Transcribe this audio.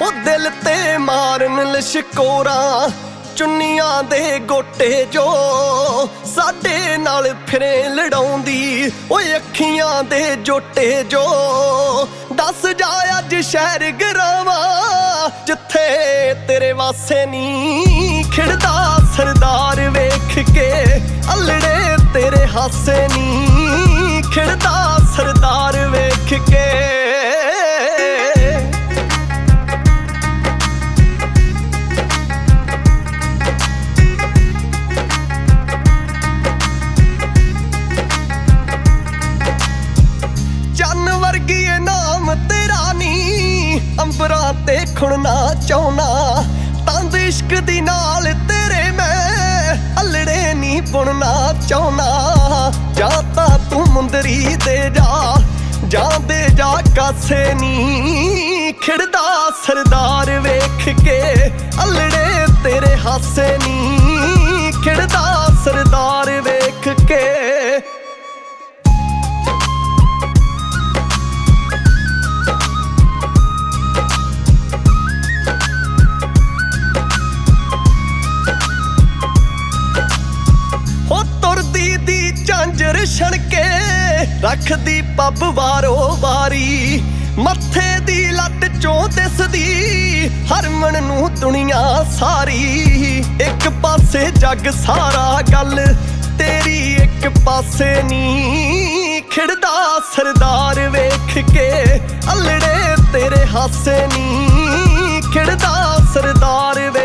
ਉਹ ਦਿਲ ਤੇ ਮਾਰਨ ਲਿਸ਼ਕੋਰਾਂ ਚੁੰਨੀਆਂ ਦੇ ਗੋਟੇ ਜੋ ਸਾਡੇ ਨਾਲ ਫਿਰੇ ਲੜਾਉਂਦੀ ਓਏ ਅੱਖੀਆਂ ਦੇ ਜੋਟੇ ਜੋ ਦੱਸ ਜਾ ਅੱਜ ਸ਼ਹਿਰ ਗਰਾਵਾਂ ਜਿੱਥੇ ਤੇਰੇ ਵਾਸੇ ਨੀ ਖਿੜਦਾ ਸਰਦਾਰ ਵੇਖ ਕੇ ਅਲੜੇ ਤੇਰੇ ਹਾਸੇ ਨੀ ਖਿੜਦਾ ਸਰਦਾਰ ਵੇਖ ਕੇ ਵਰਗੀਏ ਨਾਮ ਤੇਰਾ ਨੀ ਅੰਬਰਾਂ ਤੇ ਖੁਣਨਾ ਚਾਹੁੰਨਾ ਤੰਦ ਇਸ਼ਕ ਦੀ ਨਾਲ ਤੇਰੇ ਮੈਂ ਅਲੜੇ ਨੀ ਬੁਣਨਾ ਚਾਹੁੰਨਾ ਜਾਂ ਤਾਂ ਤੂੰ ਮੁੰਦਰੀ ਦੇ ਜਾਂ ਦੇ ਜਾ ਕਾਸੇ ਨੀ ਖਿੜਦਾ ਸਰਦਾਰ ਵੇਖ ਕੇ ਅਲੜੇ ਤੇਰੇ ਹਾਸੇ ਨੀ ਖਿੜਦਾ ਸਰਦਾਰ ਵੇਖ ਕੇ ਝਾਂਜਰ ਛਣਕੇ ਰੱਖਦੀ ਪੱਬ ਵਾਰੋ ਵਾਰੀ ਮੱਥੇ ਦੀ ਲੱਟ ਚੋਂ ਦਿਸਦੀ ਹਰਮਨ ਨੂੰ ਦੁਨੀਆ ਸਾਰੀ ਇੱਕ ਪਾਸੇ ਜੱਗ ਸਾਰਾ ਗੱਲ ਤੇਰੀ ਇੱਕ ਪਾਸੇ ਨੀ ਖਿੜਦਾ ਸਰਦਾਰ ਵੇਖ ਕੇ ਅਲੜੇ ਤੇਰੇ ਹਾਸੇ ਨੀ ਖਿੜਦਾ ਸਰਦਾਰ